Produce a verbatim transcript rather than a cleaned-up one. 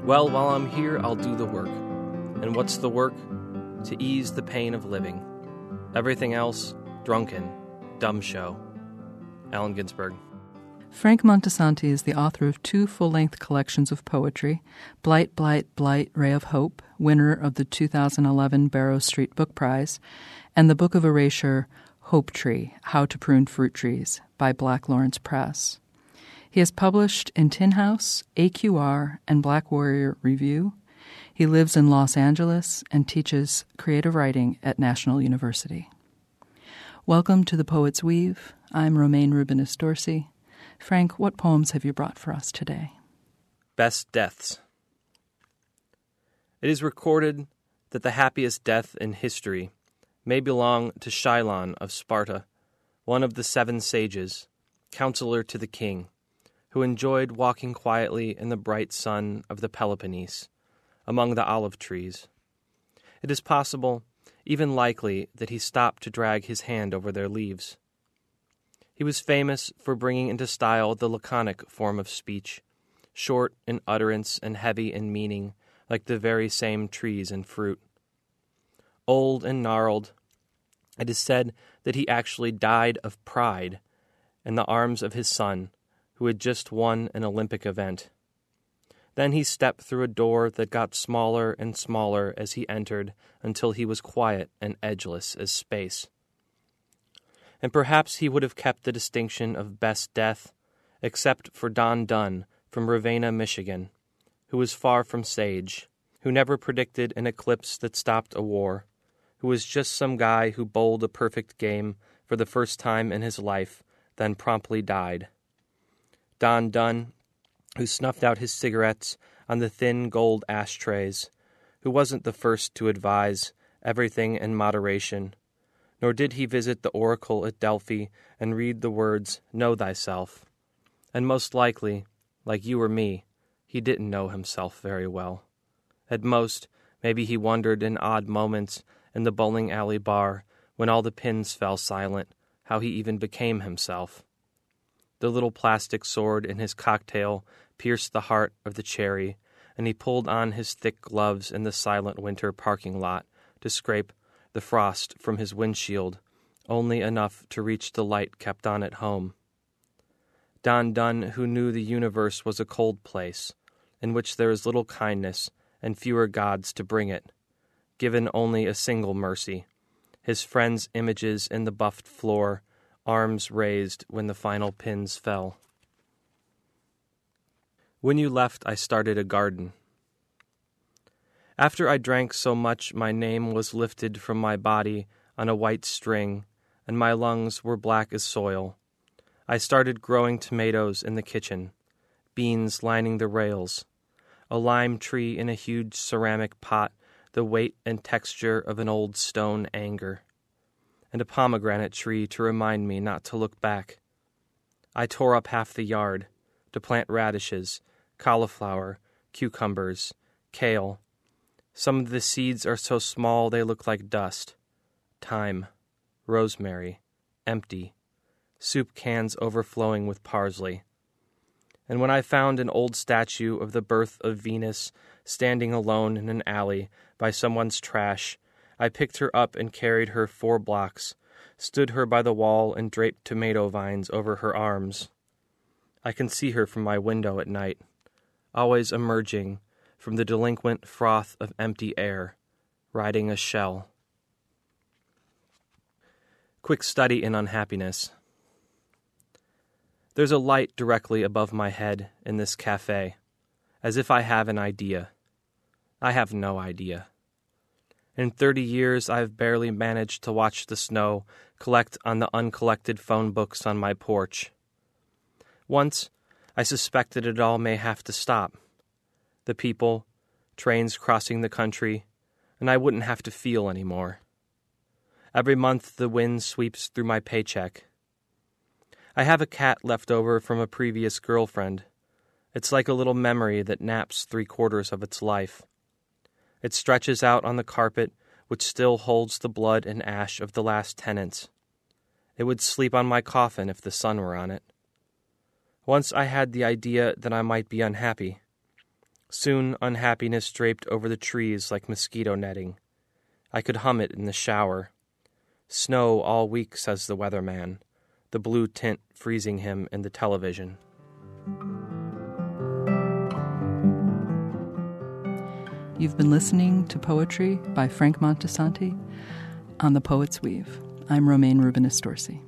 Well, while I'm here, I'll do the work. And what's the work? To ease the pain of living. Everything else, drunken, dumb show. Allen Ginsberg. Frank Montesanti is the author of two full-length collections of poetry, Blight, Blight, Blight, Ray of Hope, winner of the two thousand eleven Barrow Street Book Prize, and the book of erasure, Hope Tree, How to Prune Fruit Trees, by Black Lawrence Press. He has published in Tin House, A Q R, and Black Warrior Review. He lives in Los Angeles and teaches creative writing at National University. Welcome to The Poet's Weave. I'm Romaine Rubinis Dorsey. Frank, what poems have you brought for us today? Best Deaths. It is recorded that the happiest death in history may belong to Cylon of Sparta, one of the seven sages, counselor to the king, who enjoyed walking quietly in the bright sun of the Peloponnese, among the olive trees. It is possible, even likely, that he stopped to drag his hand over their leaves. He was famous for bringing into style the laconic form of speech, short in utterance and heavy in meaning, like the very same trees and fruit. Old and gnarled, it is said that he actually died of pride in the arms of his son, who had just won an Olympic event. Then he stepped through a door that got smaller and smaller as he entered until he was quiet and edgeless as space. And perhaps he would have kept the distinction of best death, except for Don Dunn from Ravenna, Michigan, who was far from sage, who never predicted an eclipse that stopped a war, who was just some guy who bowled a perfect game for the first time in his life, then promptly died. Don Dunn, who snuffed out his cigarettes on the thin gold ashtrays, who wasn't the first to advise everything in moderation, nor did he visit the oracle at Delphi and read the words, "Know thyself." And most likely, like you or me, he didn't know himself very well. At most, maybe he wondered in odd moments in the bowling alley bar when all the pins fell silent, how he even became himself. The little plastic sword in his cocktail pierced the heart of the cherry, and he pulled on his thick gloves in the silent winter parking lot to scrape the frost from his windshield, only enough to reach the light kept on at home. Don Dunn, who knew the universe was a cold place, in which there is little kindness and fewer gods to bring it, given only a single mercy, his friends' images in the buffed floor, arms raised when the final pins fell. When you left, I started a garden. After I drank so much my name was lifted from my body on a white string, and my lungs were black as soil, I started growing tomatoes in the kitchen, beans lining the rails, a lime tree in a huge ceramic pot, the weight and texture of an old stone anger, and a pomegranate tree to remind me not to look back. I tore up half the yard to plant radishes, cauliflower, cucumbers, kale. Some of the seeds are so small they look like dust. Thyme, rosemary, empty, soup cans overflowing with parsley. And when I found an old statue of the birth of Venus standing alone in an alley by someone's trash, I picked her up and carried her four blocks, stood her by the wall and draped tomato vines over her arms. I can see her from my window at night, always emerging from the delinquent froth of empty air, riding a shell. Quick study in unhappiness. There's a light directly above my head in this cafe, as if I have an idea. I have no idea. In thirty years, I've barely managed to watch the snow collect on the uncollected phone books on my porch. Once, I suspected it all may have to stop. The people, trains crossing the country, and I wouldn't have to feel anymore. Every month the wind sweeps through my paycheck. I have a cat left over from a previous girlfriend. It's like a little memory that naps three-quarters of its life. It stretches out on the carpet, which still holds the blood and ash of the last tenants. It would sleep on my coffin if the sun were on it. Once I had the idea that I might be unhappy. Soon unhappiness draped over the trees like mosquito netting. I could hum it in the shower. Snow all week, says the weatherman, the blue tint freezing him in the television. You've been listening to Poetry by Frank Montesanti on The Poet's Weave. I'm Romaine Rubinis-Dorsey.